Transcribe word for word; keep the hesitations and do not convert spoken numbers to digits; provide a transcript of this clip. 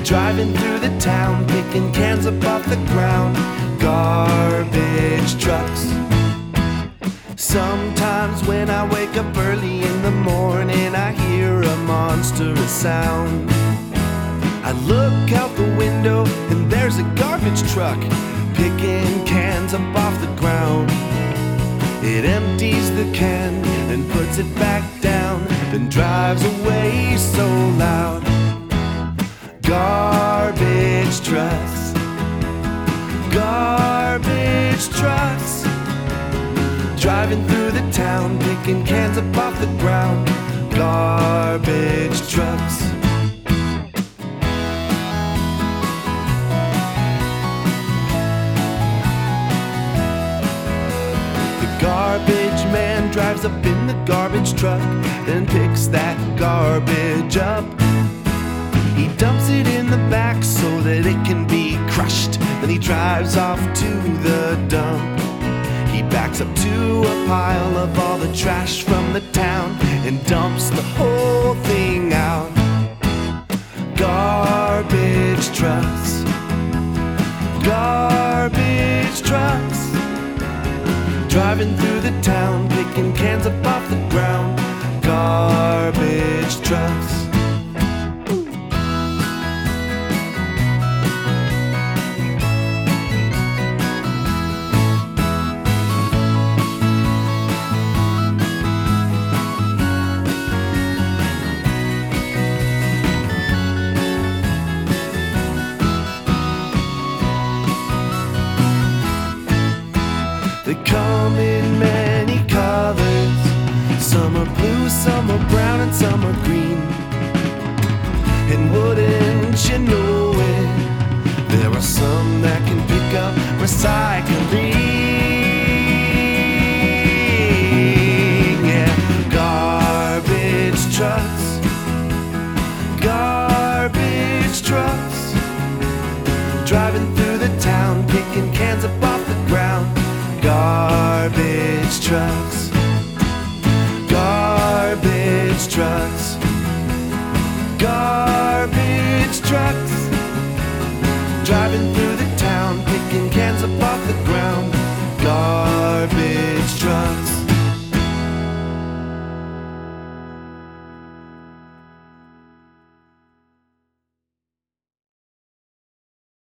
driving through the town, picking cans up off the ground. Garbage trucks. Sometimes when I wake up early in the morning, I hear a monstrous sound. I look out the window and there's a garbage truck picking cans up off the ground. It empties the can and puts it back down, then drives away so loud. Garbage trucks. Garbage trucks, driving through the town, picking cans up off the ground. Garbage trucks. The garbage man drives up in the garbage truck, then picks that garbage up. He dumps it in the back so that it can be crushed. Then he drives off to the dump. He backs up to a pile of all the trash from the town and dumps the whole thing out. Garbage trucks. Garbage trucks, driving through the town, picking cans up off the ground. Garbage trucks. They come in many colors. Some are blue, some are brown, and some are green. And wouldn't you know it, there are some that can pick up recycling.